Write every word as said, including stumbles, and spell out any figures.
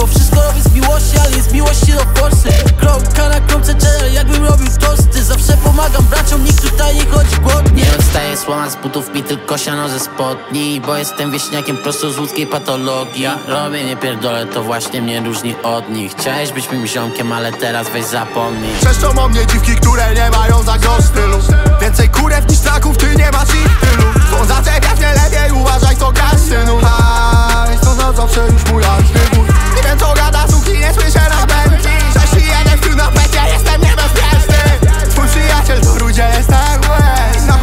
Bo wszystko robię z miłości, ale nie z miłości do forsy. Kromka na kromce cheddar, jakbym robił tosty. Zawsze pomagam braciom, nikt tutaj nie chodzi głodnie. Nie odstaje słoma z butów mi, tylko siano ze spodni. Bo jestem wieśniakiem prosto z łódzkiej patologii. Robię nie pierdolę, to właśnie mnie różni od nich. Chciałeś być moim ziomkiem, ale teraz weź zapomnij. Trzeszczą o mnie dziwki, które nie mają za grosz stylu. Więcej kurew niż traków, ty nie masz ich tylu. Chcą zaczepiać mnie lepiej, uważaj to gaz, synu. Hajs,